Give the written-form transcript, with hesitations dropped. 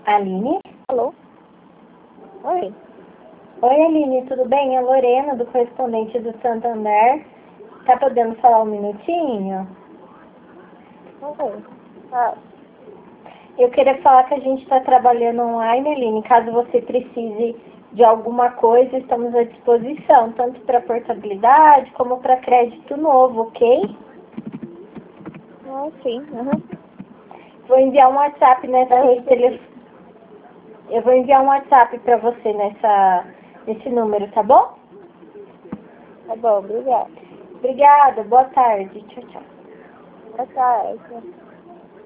Aline? Alô? Oi. Oi, Aline, tudo bem? É a Lorena, do correspondente do Santander. Tá podendo falar um minutinho? Oi. Ah, Eu queria falar que a gente está trabalhando online, Aline. Caso você precise de alguma coisa, estamos à disposição, tanto para portabilidade como para crédito novo, ok? sim. Uhum. Vou enviar um WhatsApp Eu vou enviar um WhatsApp para você nesse número, tá bom? Tá bom, obrigada. Obrigada, boa tarde. Tchau, tchau. Boa tarde.